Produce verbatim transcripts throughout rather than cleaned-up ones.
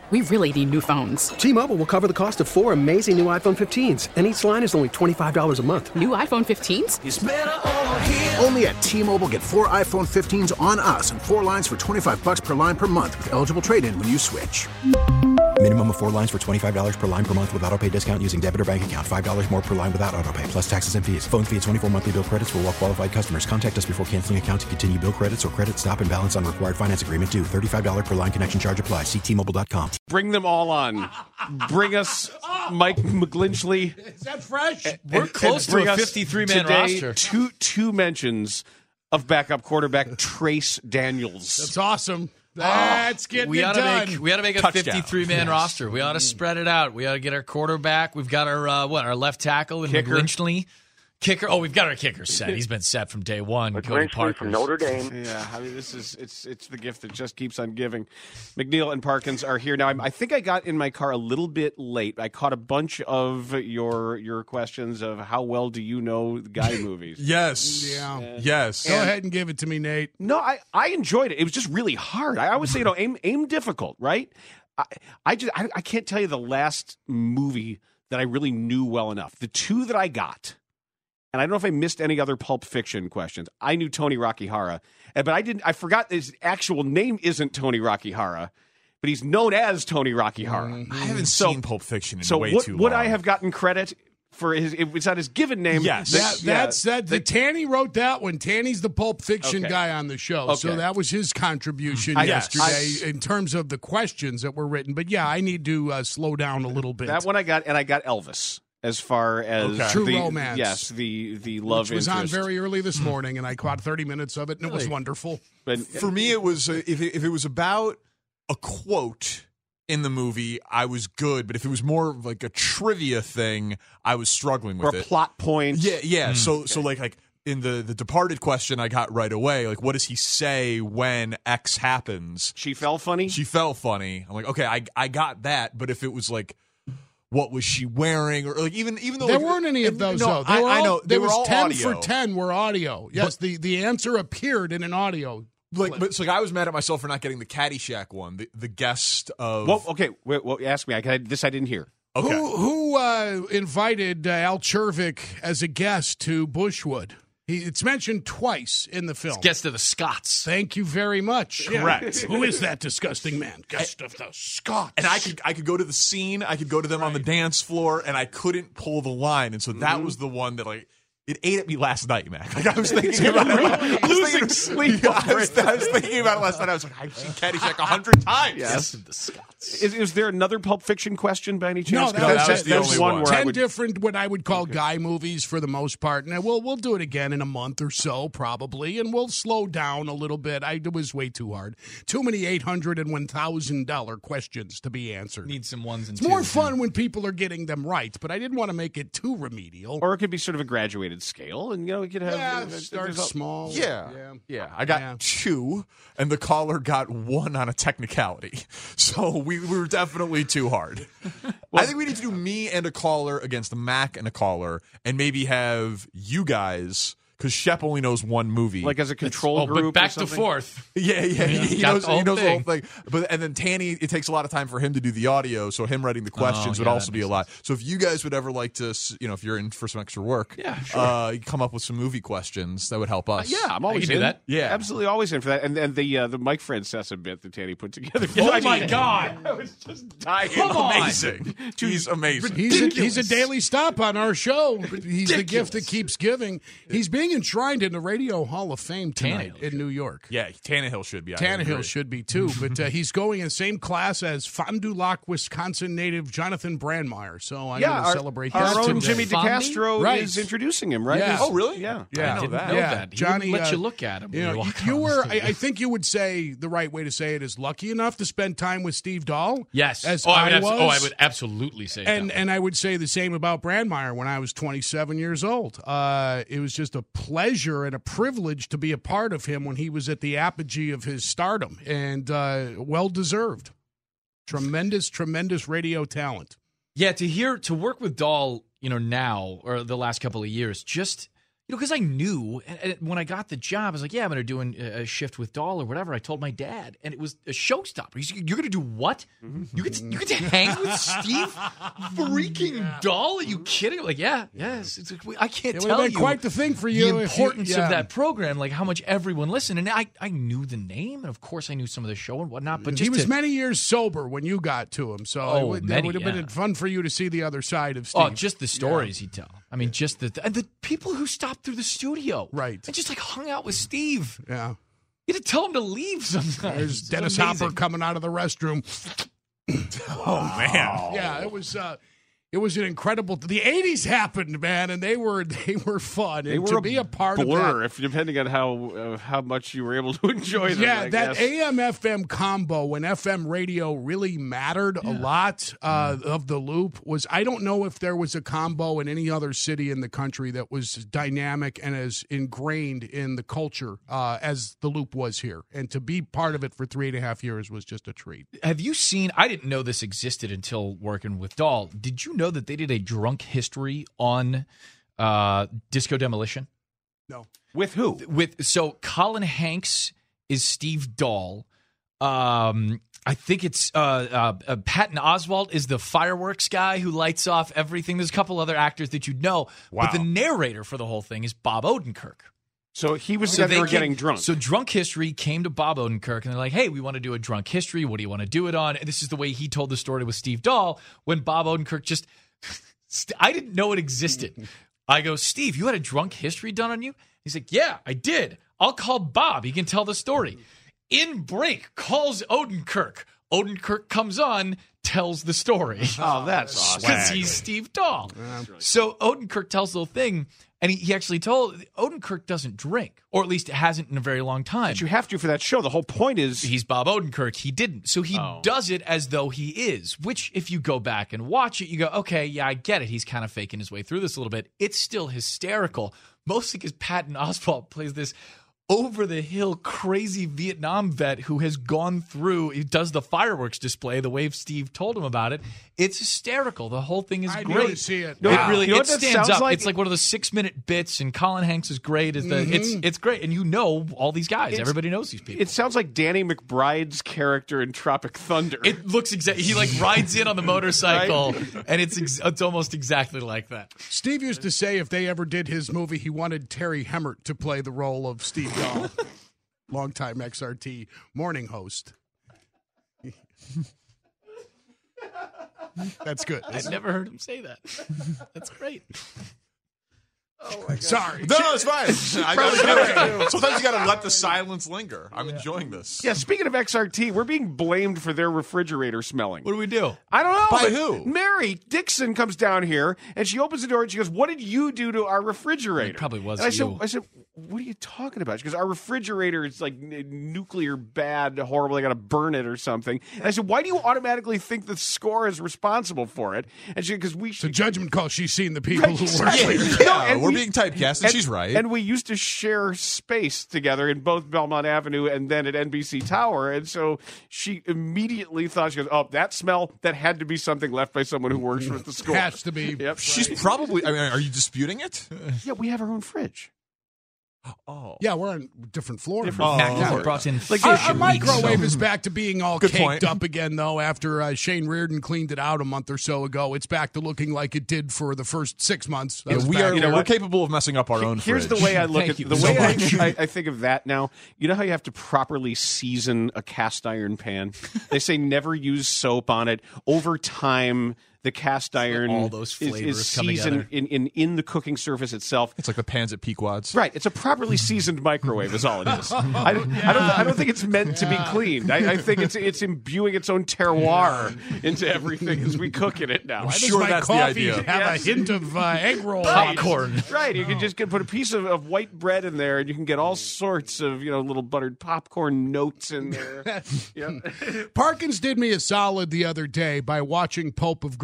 we really need new phones. T-Mobile will cover the cost of four amazing new iPhone fifteens, and each line is only twenty-five dollars a month. New iPhone fifteens? It's better over here. Only at T-Mobile, get four iPhone fifteens on us and four lines for twenty-five dollars per line per month with eligible trade-in when you switch. Minimum of four lines for twenty-five dollars per line per month with autopay discount using debit or bank account. five dollars more per line without autopay, plus taxes and fees. Phone fee at twenty-four monthly bill credits for well-qualified customers. Contact us before canceling account to continue bill credits or credit stop and balance on required finance agreement due. thirty-five dollars per line connection charge applies. See T Mobile dot com. Bring them all on. Bring us Mike McGlinchey. Is that fresh? We're close to a fifty-three man roster. Two, two mentions of backup quarterback Trace Daniels. That's awesome. That's getting we it ought to done. make we ought to make a Touchdown. fifty-three man Yes. roster. We ought to spread it out. We ought to get our quarterback. We've got our uh, what our left tackle and Kicker. McGlinchey. Kicker. Oh, we've got our kicker set. He's been set from day one. Cody Parker from Notre Dame. Yeah, I mean, this is it's it's the gift that just keeps on giving. McNeil and Parkins are here now. I'm, I think I got in my car a little bit late. I caught a bunch of your your questions of how well do you know the guy movies? Yes. Yeah. Yes. Go ahead and give it to me, Nate. No, I, I enjoyed it. It was just really hard. I always say, you know, aim aim difficult, right? I, I just I, I can't tell you the last movie that I really knew well enough. The two that I got. And I don't know if I missed any other Pulp Fiction questions. I knew Tony Rakihara, but I didn't. I forgot his actual name isn't Tony Rakihara, but he's known as Tony Rakihara. I haven't So- seen Pulp Fiction in So way would, too would long. I have gotten credit for his? It was not his given name. Yes. That, Yeah. that's that. The Tanny wrote that one. Tanny's the Pulp Fiction Okay. guy on the show, so Okay. that was his contribution I- yesterday I- in terms of the questions that were written. But yeah, I need to uh, slow down a little bit. That one I got, and I got Elvis. As far as Okay. True the, Romance. yes, the the love which was interest. on very early this morning, and I caught thirty minutes of it, and it was wonderful. But For me, it was uh, if it, if it was about a quote in the movie, I was good. But if it was more of like a trivia thing, I was struggling with or a it. plot point. Yeah, yeah. So so like like in the the Departed question, I got right away. Like, what does he say when X happens? She fell funny. She fell funny. I'm like, okay, I I got that. But if it was like, what was she wearing, or like even even though There like, weren't any of those, no, though. They I, were I all- know There they were was all ten audio. for ten were audio. Yes, the, the answer appeared in an audio. Like, but it's like I was mad at myself for not getting the Caddyshack one. The the guest of Well, okay. Wait, well, ask me. I, I, this I didn't hear. okay. Who, who uh, invited uh, Al Chervik as a guest to Bushwood? He, it's mentioned twice in the film. Guest of the Scots. Thank you very much. Correct. Who is that disgusting man? Guest of the Scots. And I could I could go to the scene, I could go to them on the dance floor, and I couldn't pull the line. And so that Mm-hmm. was the one that like it ate at me last night, man. Like I was thinking about it. I was Losing thinking- sleep Yeah, I, over was, it. I was thinking about it last night. I was like, I've seen Caddyshack a hundred times. Guest of the Scots. Is, is there another Pulp Fiction question by any chance? No, that 'Cause was that's, it. that's That was one the where I Ten would. different, what I would call guy movies for the most part. And we'll we'll do it again in a month or so, probably, and we'll slow down a little bit. I, it was way too hard. Too many eight hundred and one thousand dollar questions to be answered. Need some ones and It's more twos. fun when people are getting them right, but I didn't want to make it too remedial. Or it could be sort of a graduated scale, and you know, we could have. yeah, uh, start there's a- small. Yeah. yeah. Yeah, I got Yeah. two, and the caller got one on a technicality. So we, we were definitely too hard. I think we need to do me and a caller against Mac and a caller, and maybe have you guys, because Shep only knows one movie. like as a control Oh, group. but or back to something? fourth. Yeah, yeah, he, he got knows, the whole he knows the whole thing. thing. But and then Tanny, it takes a lot of time for him to do the audio, so him writing the questions Oh, would yeah, also that be a makes lot. So if you guys would ever like to, s- you know, if you're in for some extra work, Yeah, sure. uh, you come up with some movie questions that would help us. Yeah, I'm always can do in. that. Yeah, absolutely, always in for that. And and the uh, the Mike Francesa bit that Tanny put together. Oh, I my mean, God. I was just dying. Come on. amazing. He's amazing. He's a, he's a daily stop on our show. He's the gift that keeps giving. He's being enshrined in the Radio Hall of Fame tonight Tannehill. in New York. Yeah, Tannehill should be. I Tannehill agree. should be too, but uh, he's going in the same class as Fond du Lac, Wisconsin native Jonathan Brandmeier. So I'm Yeah, going to our, celebrate our that own today. Jimmy Fondy? DeCastro Right. is introducing him, right? Yeah. He's- Oh, really? Yeah. Yeah, I didn't that. know Yeah, that. He Johnny, wouldn't let uh, you look at him. You, when know, you you, walk you on the were. I, stage. I think you would say the right way to say it is lucky enough to spend time with Steve Dahl. Yes. as oh, I would I abs- was. oh, I would absolutely say And that. and I would say the same about Brandmeier when I was twenty-seven years old. Uh, it was just a pleasure and a privilege to be a part of him when he was at the apogee of his stardom, and uh, well deserved. Tremendous, tremendous radio talent. Yeah, to hear to work with Dahl, you know, now or the last couple of years, just You know, because I knew and, and when I got the job, I was like, yeah, I'm going to do an, a shift with Dahl or whatever. I told my dad, and it was a showstopper. He's like, you're going to do what? You get to, you get to hang with Steve freaking Dahl? Are you kidding? I'm like, yeah, yes. It's, I can't It would tell have been you quite the thing for you. the if you- importance yeah. of that program, like how much everyone listened. And I, I knew the name, and of course I knew some of the show and whatnot. But just he was to, many years sober when you got to him, so Oh, it would, many, it would have yeah. been fun for you to see the other side of Steve. Oh, just the stories he'd tell. I mean, just the and the people who stopped through the studio, Right. and just like hung out with Steve. Yeah. You had to tell him to leave sometimes. There's It's Dennis amazing. Hopper coming out of the restroom. Oh man. Yeah, it was. Uh, it was an incredible. The eighties happened, man, and they were they were fun. They and were to a be a part blur, of that. if depending on how uh, how much you were able to enjoy them. Yeah, I that guess. A M F M combo when F M radio really mattered a lot uh, of the loop was. I don't know if there was a combo in any other city in the country that was dynamic and as ingrained in the culture uh, as the loop was here. And to be part of it for three and a half years was just a treat. Have you seen? I didn't know this existed until working with Dahl. Did you know that they did a drunk history on uh, Disco Demolition? No. With who? With so Colin Hanks is Steve Dahl. Um, I think it's uh, uh, uh, Patton Oswalt is the fireworks guy who lights off everything. There's a couple other actors that you know, Wow. but the narrator for the whole thing is Bob Odenkirk. So he was So the guy they were came- getting drunk. So Drunk History came to Bob Odenkirk, and they're like, hey, we want to do a Drunk History. What do you want to do it on? And this is the way he told the story with Steve Dahl when Bob Odenkirk just – I didn't know it existed. I go, Steve, you had a Drunk History done on you? He's like, yeah, I did. I'll call Bob. He can tell the story. In break, calls Odenkirk. Odenkirk comes on, tells the story. Oh, that's awesome. Because he's Steve Dahl. So Odenkirk tells the whole thing, and he, he actually told Odenkirk doesn't drink, or at least it hasn't in a very long time. But you have to for that show. The whole point is He's Bob Odenkirk. He didn't. So he Oh. does it as though he is, which if you go back and watch it, you go, okay, yeah, I get it. He's kind of faking his way through this a little bit. It's still hysterical, mostly because Patton Oswalt plays this over-the-hill crazy Vietnam vet who has gone through, he does the fireworks display the way Steve told him about it. It's hysterical. The whole thing is I great. need to see it. It Wow. really You know it what that stands sounds up. like? It's like one of the six-minute bits, and Colin Hanks is great. As the Mm-hmm. it's it's great, and you know all these guys. It's- Everybody knows these people. it sounds like Danny McBride's character in Tropic Thunder. It looks exactly. He like rides in on the motorcycle, and it's ex- it's almost exactly like that. Steve used to say if they ever did his movie, he wanted Terry Hemmert to play the role of Steve Dahl, longtime X R T morning host. That's good. I never heard him say that. That's great. Sorry. No, no, it's fine. I gotta, sometimes you got to let the silence linger. I'm enjoying this. yeah, speaking of X R T, we're being blamed for their refrigerator smelling. What do we do? I don't know. By but who? Mary Dixon comes down here and she opens the door and she goes, "What did you do to our refrigerator?" It probably was And I you. said, "I said, what are you talking about?" She goes, "Our refrigerator is like n- nuclear bad, horrible. I got to burn it or something." And I said, "Why do you automatically think the score is responsible for it?" And she, because we It's a should. judgment call. She's seen the people who work Exactly. there. No, Yeah, and we're we- being typecast, and, she's right. And we used to share space together in both Belmont Avenue and then at N B C Tower. And so she immediately thought, she goes, "Oh, that smell, that had to be something left by someone who works with the score." Has to be. Yep. She's probably. I mean, are you disputing it? Yeah, we have our own fridge. Oh, Yeah, we're on different floors. Different- Oh. Mac Yeah. brought in Like, fish Our, Fish our and meat, microwave so- is back to being all Good caked point. up again, though, after uh, Shane Reardon cleaned it out a month or so ago. It's back to looking like it did for the first six months. That Yeah, was we back- are. You know we're what? capable of messing up our own. Here's fridge. the way I look Thank at you the so way I, much. I, I think of that now. You know how you have to properly season a cast iron pan? They say never use soap on it. Over time, the cast iron all those is, flavors is come seasoned together. in, in, in the cooking surface itself. It's like the pans at Pequod's. Right, it's a properly seasoned microwave. Is all it is. I, don't- I don't. I don't think it's meant to be cleaned. I, I think it's it's imbuing its own terroir into everything as we cook in it now. Why does sure my that's the coffee idea. have Yes. a hint of uh, egg roll? Popcorn. Right, you can just get, put a piece of, of white bread in there, and you can get all sorts of you know little buttered popcorn notes in there. Yep. Parkins did me a solid the other day by watching Pope of Grain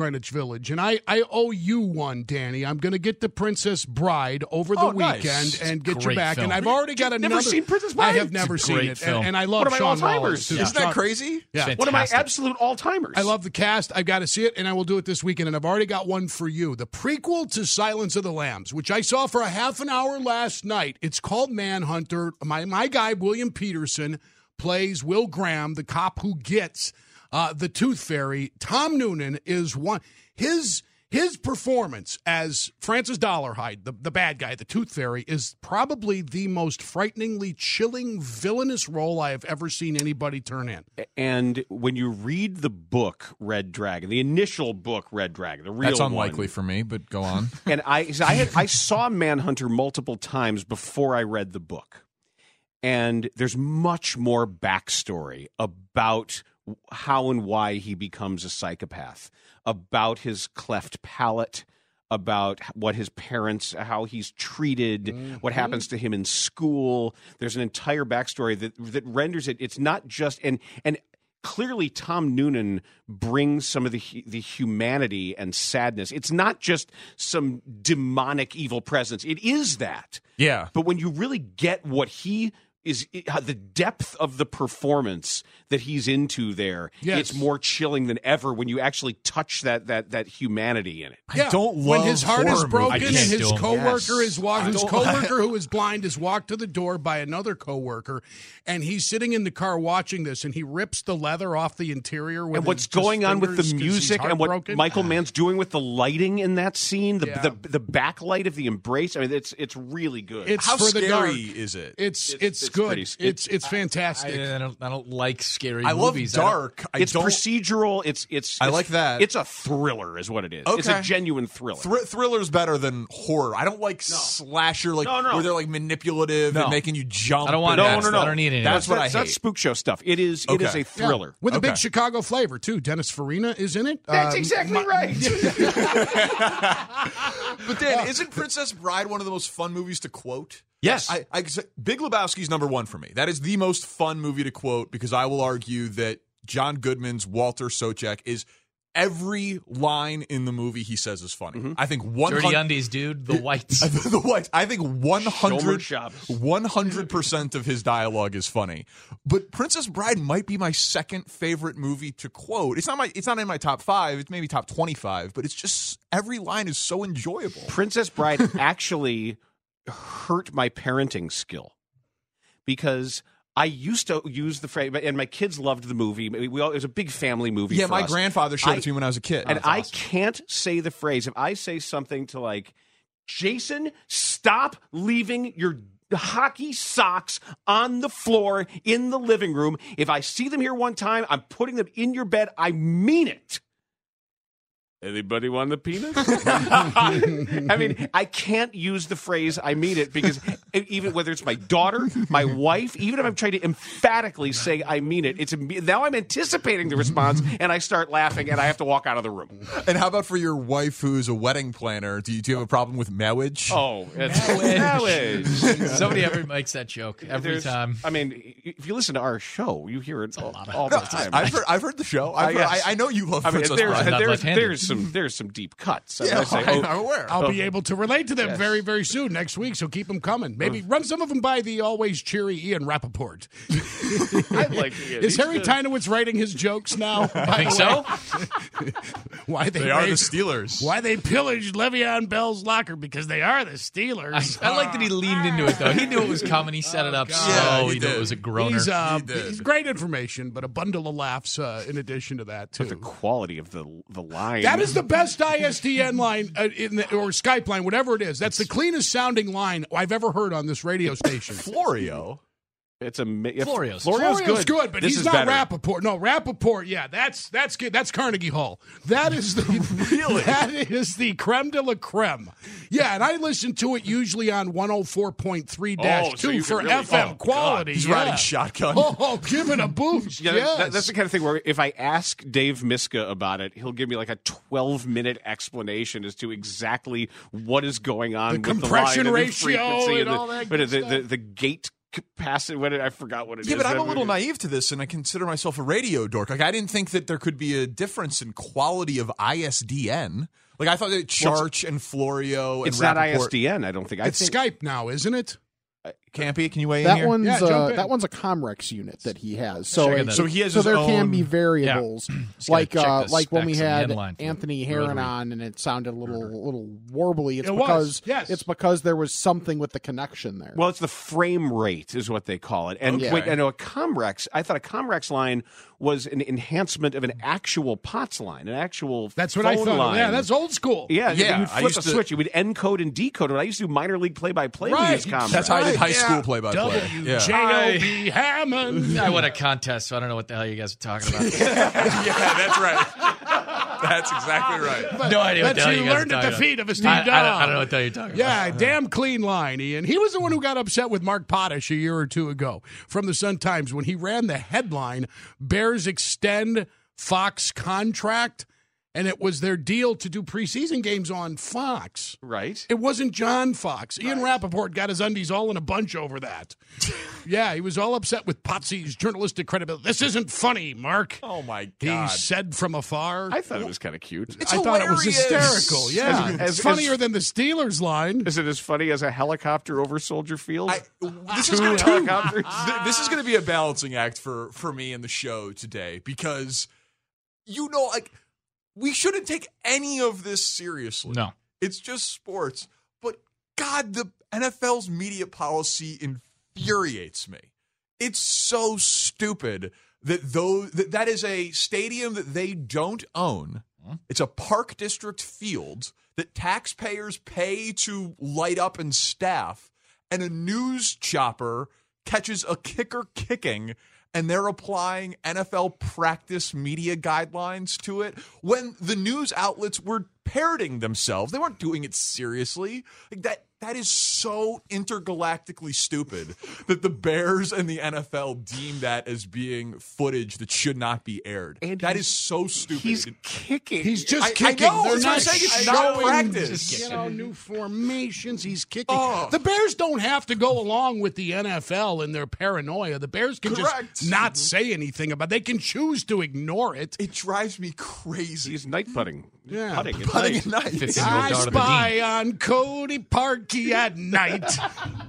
Greenwich Village, and I, I owe you one, Danny. I'm going to get the Princess Bride over the Oh, nice. weekend and get you Great back. film. And I've already got You've another. never seen Princess I Bride? have never It's a seen great it, film. and, and I love One of my Sean all-timers. Wallace, too. Isn't that Sean- crazy? Yeah. One of my Fantastic. absolute all-timers. I love the cast. I've got to see it, and I will do it this weekend. And I've already got one for you. The prequel to Silence of the Lambs, which I saw for a half an hour last night. It's called Manhunter. My my guy, William Peterson, plays Will Graham, the cop who gets uh, the Tooth Fairy. Tom Noonan is one. His his performance as Francis Dollarhide, the, the bad guy, the Tooth Fairy, is probably the most frighteningly chilling, villainous role I have ever seen anybody turn in. And when you read the book Red Dragon, the initial book Red Dragon, the real That's unlikely one, for me, but go on. and I I, had, I saw Manhunter multiple times before I read the book. And there's much more backstory about how and why he becomes a psychopath, about his cleft palate, about what his parents, how he's treated, mm-hmm. what happens to him in school. There's an entire backstory that that renders it. It's not just and and clearly Tom Noonan brings some of the the humanity and sadness. It's not just some demonic evil presence. It is that. Yeah. But when you really get what he is, the depth of the performance that he's into there, Yes. it's more chilling than ever when you actually touch that that that humanity in it. I don't love when his heart is horror broken movies. and I can't his do 'em. coworker Yes. is walking. I His don't- coworker who is blind is walked to the door by another coworker, and he's sitting in the car watching this, and he rips the leather off the interior. With And what's his, just going on with fingers the 'cause he's music and what heartbroken. Michael Mann's doing with the lighting in that scene, the Yeah. the, the backlight of the embrace. I mean, it's it's really good. It's How for the scary dark. is it? It's it's, It's- it's good. pretty- it's it's- it's fantastic. I, I don't. I don't like scary I love movies. I don't- dark. I it's don't. procedural. It's it's. I it's- like that. It's a thriller, is what it is. It's Okay. a genuine thriller. Thr- thriller's better than horror. I don't like slasher, like No, no. where they're like manipulative No. and making you jump. I don't want and that. no, no, no. I don't need any of That's that. what I that's, that's hate. spook show stuff. It is. It is Okay. a thriller. with a big Okay. Chicago flavor too. Dennis Farina is in it. That's Um, exactly my- right. But Dan, isn't Princess Bride one of the most fun movies to quote? Yes. I, I Big Lebowski's number one for me. That is the most fun movie to quote because I will argue that John Goodman's Walter Sobchak is every line in the movie he says is funny. Mm-hmm. I think one Dirty hundred undies, dude. The whites. the white. I think one hundred Shabbos. one hundred percent of his dialogue is funny. But Princess Bride might be my second favorite movie to quote. It's not my it's not in my top five, it's maybe top twenty-five, but it's just every line is so enjoyable. Princess Bride actually hurt my parenting skill because I used to use the phrase, and my kids loved the movie. We all, it was a big family movie. Yeah, for my us. grandfather showed I- it to me when I was a kid. and That's I awesome. can't say the phrase. If I say something to like, Jason, stop leaving your hockey socks on the floor in the living room. If I see them here one time, I'm putting them in your bed. I mean it. Anybody want the peanut? I mean, I can't use the phrase "I mean it" because even whether it's my daughter, my wife, even if I'm trying to emphatically say "I mean it," it's now I'm anticipating the response and I start laughing and I have to walk out of the room. And how about for your wife who's a wedding planner? Do you, do you have a problem with marriage? Oh, it's marriage. Somebody ever makes that joke every There's- time. I mean, if you listen to our show, you hear it all, all No, the time. I've heard, I've heard the show. I've Uh, heard, yes. I, I know you love I mean, Princess there's, Bride. Not there's, left-handed. there's some there's some deep cuts. I mean, Yeah, I say, I- oh, I'm aware. I'll Oh. be able to relate to them Yes. very, very soon next week, so keep them coming. Maybe run some of them by the always cheery Ian Rappaport. I like it. Is He's Harry good. Tynowitz writing his jokes now? I think so. Why they, They are the raised- Steelers. Why they pillaged Le'Veon Bell's locker? Because they are the Steelers. I, I like that he leaned into it though. He knew it was coming. He set it up God. slow. Yeah, he he knew did. it was a groaner. He's, uh, He did. he's great information, but a bundle of laughs uh, in addition to that too. But the quality of the the line. That is the best I S D N line uh, in the, or Skype line, whatever it is. That's the cleanest sounding line I've ever heard on this radio station. Florio. It's a ma- if- Florio's. Florio's Florio's good. good, but This he's is not better. Rappaport. No, Rappaport, yeah, that's that's good. That's Carnegie Hall. That is the really that is the creme de la creme. Yeah, and I listen to it usually on one oh four point three dash Oh, so two you for can really- F M oh, God. quality. He's yeah. riding shotgun. Oh, give it a boost. Yeah, yes. that, that's the kind of thing where if I ask Dave Miska about it, he'll give me like a twelve minute explanation as to exactly what is going on The with compression the line ratio and, the frequency and the, all that but good the, the, stuff. the gate capacity. What I forgot what it yeah, is. but I'm that a little movie. naive to this, and I consider myself a radio dork. Like, I didn't think that there could be a difference in quality of I S D N. Like, I thought that Charch and Florio and It's not I S Rappaport- D N. I don't think. I It's think, Skype now, isn't it? Campy, can you weigh in That here? one's Yeah, jump uh, in. that one's a Comrex unit that he has. So Checking it- that. So he has so his there can own- be variables Just gotta like check uh, the like when we specs on the had headline for Anthony the Herron rotary. on and it sounded a little little warbly. It's It was, because yes. it's because there was something with the connection there. Well, it's the frame rate is what they call it. And Okay. wait, I know a Comrex. I thought a Comrex line was an enhancement of an actual P O T S line, an actual That's what phone I thought. line. Yeah, that's old school. Yeah, Yeah, you would I flip used a to- switch. You would encode and decode it. I used to do minor league play-by-play Right. with these Comrex. That's how I did high Yeah. school play-by-play. W J O B Hammond. I won a contest, so I don't know what the hell you guys are talking about. Yeah, that's right. That's exactly right. No idea what That the hell you you guys learned are at talking the about. feet of a Steve I, I, don't, Dahl. I don't know what the hell you're talking Yeah, about. damn clean line, Ian. He was the one who got upset with Mark Potash a year or two ago from the Sun-Times when he ran the headline, Bears extend Fox contract, and it was their deal to do preseason games on Fox. Right. It wasn't John Fox. Ian Rappaport got his undies all in a bunch over that. Yeah, he was all upset with Potsy's journalistic credibility. This isn't funny, Mark. Oh, my He God. said from afar. I thought it was kind of cute. It's I thought it was hilarious. hysterical. Yeah, As- it's as- funnier as- than the Steelers line. Is it as funny as a helicopter over Soldier Field? I, this, is Two gonna, helicopters. th- this is going to be a balancing act for, for me in the show today because, you know, like, we shouldn't take any of this seriously. No. It's just sports. But, God, the N F L's media policy infuriates me. It's so stupid that those, that, that is a stadium that they don't own. It's a Park District field that taxpayers pay to light up and staff, and a news chopper catches a kicker kicking, and they're applying N F L practice media guidelines to it when the news outlets were parroting themselves. They weren't doing it seriously. Like that that is so intergalactically stupid that the Bears and the N F L deem that as being footage that should not be aired. And that he's- is so stupid. He's kicking. He's just I- I kicking. know, They're that's what I'm not saying. It's not showing, practice. you know, new formations. He's kicking. Oh. The Bears don't have to go along with the N F L and their paranoia. The Bears can Correct. just not say anything about it. They can choose to ignore it. It drives me crazy. He's night putting. Yeah. Putting at Putting night. at night. fifteen-year-old I daughter of the spy on Cody Parkey at night.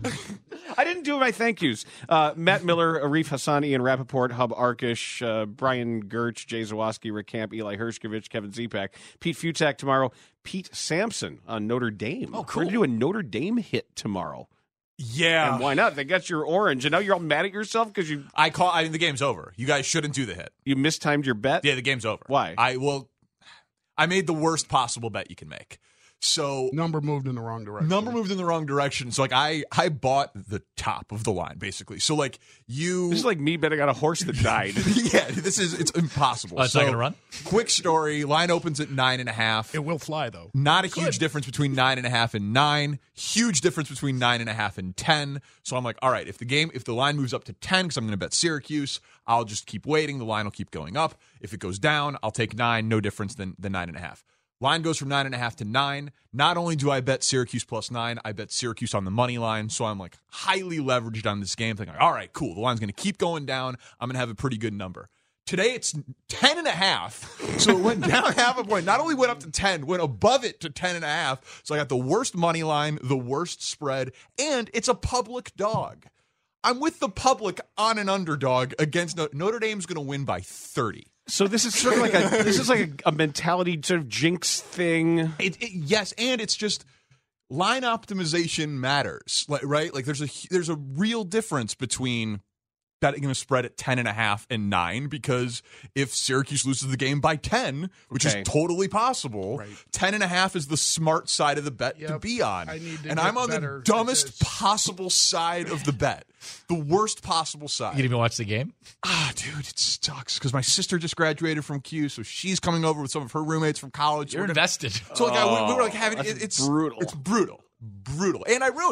I didn't do my thank yous. Uh, Matt Miller, Arif Hassan, Ian Rappaport, Hub Arkish, uh, Brian Gertz, Jay Zawoski, Rick Camp, Eli Hershkovich, Kevin Zepak, Pete Futak tomorrow, Pete Sampson on Notre Dame. Oh, We're cool. going to do a Notre Dame hit tomorrow. Yeah. And why not? They got your orange, and now you're all mad at yourself because you, I call I mean the game's over. You guys shouldn't do the hit. you mistimed your bet? Yeah, the game's over. Why? I well I made the worst possible bet you can make. So Number moved in the wrong direction. number moved in the wrong direction. So like I I bought the top of the line basically. So like you This is like me betting on a horse that died. yeah, this is it's impossible. Oh, it's so, not gonna run? Quick story. Line opens at nine and a half. It will fly, though. Not a huge difference between nine and a half and nine. Huge difference between nine and a half and ten. So I'm like, all right, if the game, if the line moves up to ten, because I'm going to bet Syracuse, I'll just keep waiting. The line will keep going up. If it goes down, I'll take nine. No difference than than nine and a half. Line goes from nine and a half to nine. Not only do I bet Syracuse plus nine, I bet Syracuse on the money line. So I'm like highly leveraged on this game, thinking, all right, cool. The line's going to keep going down. I'm going to have a pretty good number. Today it's ten and a half. So it went down half a point. Not only went up to ten, went above it to ten and a half. So I got the worst money line, the worst spread, and it's a public dog. I'm with the public on an underdog against Notre, Notre Dame's going to win by thirty. So this is sort of like a this is like a, a mentality sort of jinx thing. It, it, yes, and it's just line optimization matters, like, right? Like there's a there's a real difference between betting a spread at ten and a half and nine, because if Syracuse loses the game by ten, which Okay. is totally possible, Right. ten and a half is the smart side of the bet to Yep. be on. I need to and get I'm on better the at dumbest this. possible side of the bet, the worst possible You side. didn't even watch the game? Ah, dude, it sucks because my sister just graduated from Q, so she's coming over with some of her roommates from college. You're We're gonna- invested. So like, I, we, we were like having that's it, it's brutal. It's brutal, brutal, and I ruined it.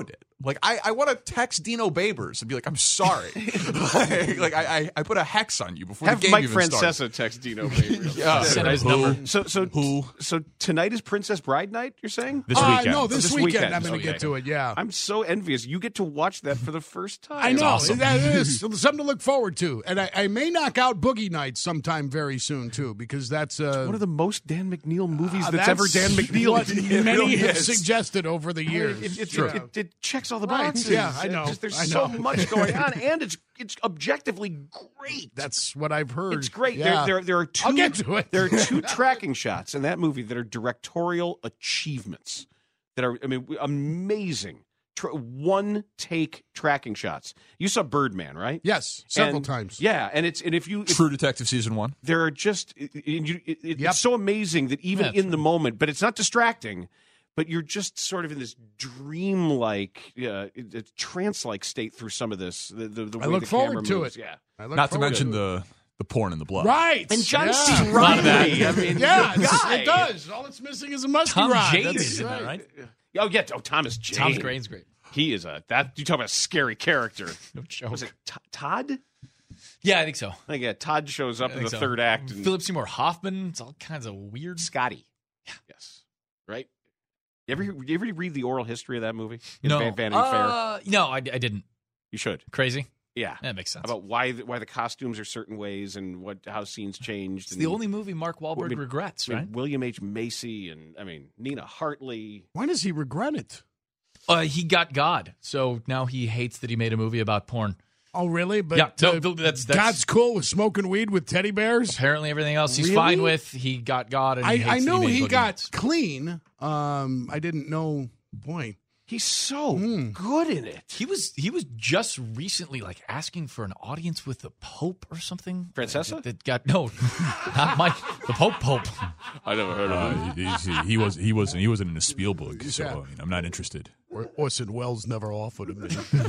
Like, I, I want to text Dino Babers and be like, I'm sorry. like, like I, I, I put a hex on you before Have the game Mike even Francesa started. text Dino Babers. Yeah. Send his Who? number. So, so, Who? so tonight is Princess Bride night, you're saying? This Uh, weekend. no, this, This weekend, weekend. I'm going to Okay. get to it, yeah. I'm so envious. You get to watch that for the first time. I know. awesome. That is something to look forward to. And I, I may knock out Boogie Nights sometime very soon, too, because that's uh, One of the most Dan McNeil movies uh, that's, ever Dan McNeil. what It many really have is. suggested over the I mean, years. It, it, You it, know. it, it checks all the Right. boxes. Yeah, I It know. just- there's I so know. much going on, and it's it's objectively great. That's what I've heard. It's great. Yeah. There, there, there are two. I'll get to it. There are two tracking shots in that movie that are directorial achievements that are, I mean, amazing. Tra- one take tracking shots. You saw Birdman, right? Yes, several And- times. Yeah, and it's and if you if True Detective season one. there are just it, it, it, it's Yep. so amazing that even Yeah, in the moment, but it's not distracting. But you're just sort of in this dream-like, uh, trance-like state through some of this. The, the, the I way look the forward camera to moves. it. Yeah. I look Not to forward mention it. the the porn and the blood. Right. And John yeah. C. lot of that. Reilly. I mean, Yeah, the it's- guy. it does. All it's missing is a musty Tom rod. Jane That's is in that, right? Oh yeah. Oh, Thomas Jane. Tom Crane's great. He is a that. You talk about a scary character. No joke. Was it T- Todd? Yeah, I think so. I think yeah. Todd shows up I in think the so. third act. And Philip Seymour Hoffman. It's all kinds of weird. Scotty. Yes. Right. You ever you ever read the oral history of that movie? In No, Van- Vanity Fair. uh, no, I, I didn't. You should. Crazy. Yeah. That makes sense. About why the, why the costumes are certain ways and what how scenes changed. It's and, the only movie Mark Wahlberg I mean- regrets, I mean, right? William H Macy and I mean Nina Hartley. Why does he regret it? Uh, he got God, so now he hates that he made a movie about porn. Oh, really? But Yeah, no, uh, that's- that's- God's cool with smoking weed with teddy bears. Apparently, everything else he's Really? fine with. He got God, and he I, hates I that know made he Boogie got Nights. clean. Um, I didn't know. Boy, He's so Hmm. good in it. He was he was just recently like asking for an audience with the Pope or something. Francesa? That, that got no, not Mike. The Pope Pope. I never heard Uh, he, he- he was he wasn't he wasn't in a Spielberg, so Yeah. I mean, I'm not interested. Or- Orson Welles never offered him.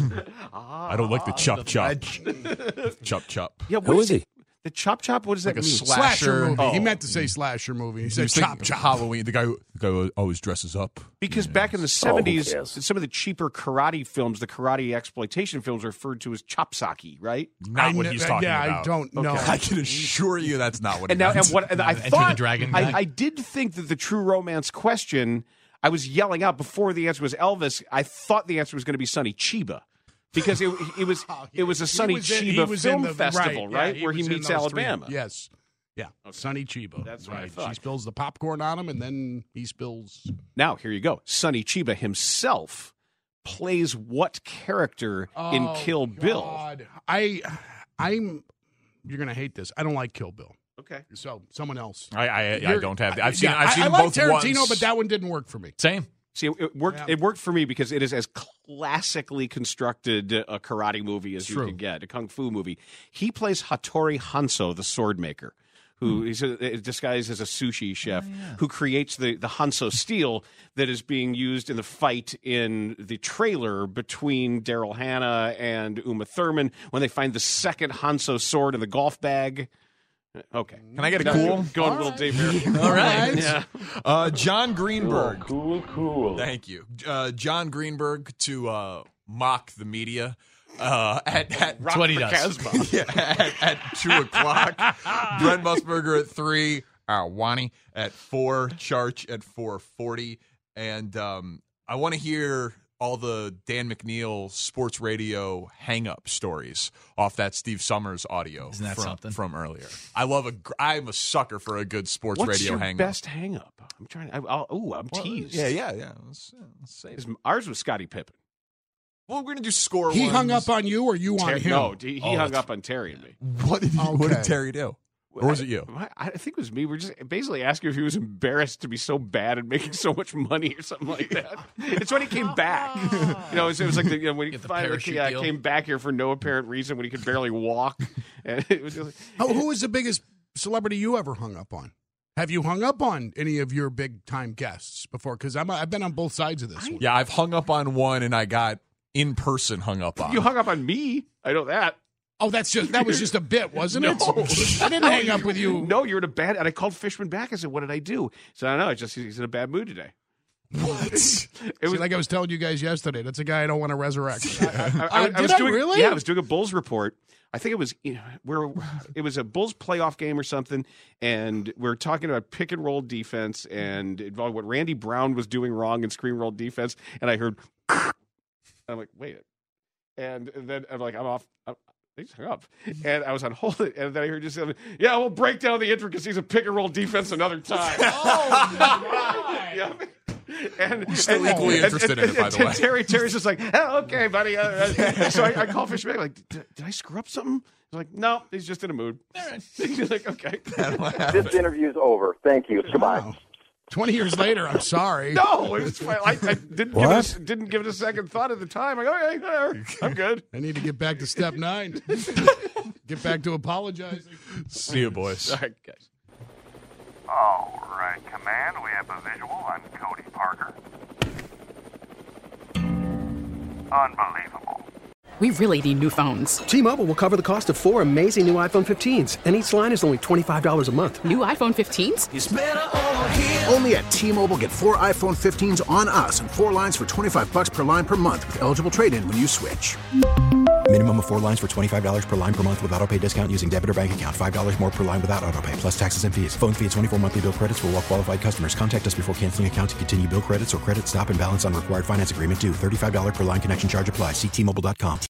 I don't like the chop chop, chop chop. Yeah, what is he? The Chop Chop. What does that Like a mean? slasher. Slasher movie. He Oh. meant to say slasher movie. He He said was chop thinking chop. Halloween. The guy who, the guy who always dresses up. Because back in the seventies, some of the cheaper karate films, the karate exploitation films, are referred to as chopsaki, right? Not I what kn- he's talking yeah, I about. don't know. I can assure you that's not what. And he now, and meant. what and I Enter the thought, Dragon guy? I, I did think that the true romance question, I was yelling out before the answer was Elvis. I thought the answer was going to be Sonny Chiba. Because it, it was it was a He Sonny was in- he Chiba was in film the- festival, yeah, right? Where he was in meets those three. Alabama. Yes. Yeah. Sonny Chiba. That's what I right. thought. She spills the popcorn on him, and then he spills. Now, here you go. Sonny Chiba himself plays what character in Oh, Kill Bill? God. I, I'm. You're gonna hate this. I don't like Kill Bill. Okay. So someone else. I I, I You're- don't have. I've seen. Yeah, I've I- seen I them like both Tarantino, once. but that one didn't work for me. Same. See, it worked. Yeah. It worked for me because it is as classically constructed a karate movie as you True. can get, a kung fu movie. He plays Hattori Hanzo, the sword maker, who Hmm. he's a, disguised as a sushi chef, who creates the the Hanzo steel that is being used in the fight in the trailer between Daryl Hannah and Uma Thurman when they find the second Hanzo sword in the golf bag. Okay, Can I get a No, cool? Going a little deeper. All right. Yeah. Uh, John Greenberg. Cool, cool. Thank you, uh, John Greenberg, to uh, mock the media uh, at at That's what he does. yeah, at, at two o'clock. Brent Musburger at three. Uh, Wani at four. Charch at four forty. And um, I want to hear all the Dan McNeil sports radio hang-up stories off that Steve Summers audio. Isn't that from, something? from earlier? I love a. gr- I'm a sucker for a good sports What's radio your hang-up. best hang-up? I'm trying. I, I'll, ooh, I'm Well, teased. Yeah, yeah, yeah. Let's, uh, let's say it. Is- Ours was Scottie Pippen. Well, we're gonna do score. He ones. hung up on you, or you on Ter- him? no, he, he Oh, hung that's- up on Terry and me. What did he, What did Okay. Terry do? Or was it you? I, I think it was me. We're just basically asking if he was embarrassed to be so bad and making so much money or something like that. It's when he came back. You know, it was, it was like the, you know, when he Get the finally parachute yeah, deal. came back here for no apparent reason when he could barely walk. And it was just like, Oh, who was the biggest celebrity you ever hung up on? Have you hung up on any of your big time guests before? Because I'm I've been on both sides of this one. Yeah, I've hung up on one, and I got in person hung up on. you hung up on me. I know that. Oh, that's just that was just a bit, wasn't No. it? I didn't hang up with you. No, you're in a bad. And I called Fishman back. I said, "What did I do?" So I don't know. It's just he's in a bad mood today. What? It See, was like I was telling you guys yesterday. That's a guy I don't want to resurrect. I, I, I, Uh, I did was I doing, really? Yeah, I was doing a Bulls report. I think it was you know, where it was a Bulls playoff game or something, and we we're talking about pick and roll defense and involving what Randy Brown was doing wrong in screen roll defense. And I heard, I'm like, wait, and then I'm like, I'm off. I'm, They just hung up, and I was on hold, and then I heard you say, "Yeah, we'll break down the intricacies of pick and roll defense another time." Oh my! Yeah. And We're still and, equally and, interested and, in it, by and, the and way. Terry, Terry's just like, oh, "Okay, buddy." Uh, uh, so I, I call Fish back, like, did, "Did I screw up something?" He's like, "No, he's just in a mood." He's like, "Okay." This interview's over. Thank you. Goodbye. Wow. Twenty years later, I'm sorry. No, it was fine. I, I didn't give it a, didn't give it a second thought at the time. Like, okay, whatever. I'm good. I need to get back to step nine. Get back to apologizing. See you, boys. All right, guys. All right, Command, we have a visual on Cody Parker. Unbelievable. We really need new phones. T-Mobile will cover the cost of four amazing new iPhone fifteens, and each line is only twenty-five dollars a month. New iPhone fifteens? Only at T-Mobile, get four iPhone fifteens on us and four lines for twenty-five bucks per line per month with eligible trade-in when you switch. Minimum of four lines for twenty-five dollars per line per month with auto pay discount using debit or bank account. five dollars more per line without auto pay, plus taxes and fees. Phone fee at twenty-four monthly bill credits for well-qualified customers. Contact us before canceling account to continue bill credits or credit stop and balance on required finance agreement due. thirty-five dollars per line connection charge applies. See T Mobile dot com.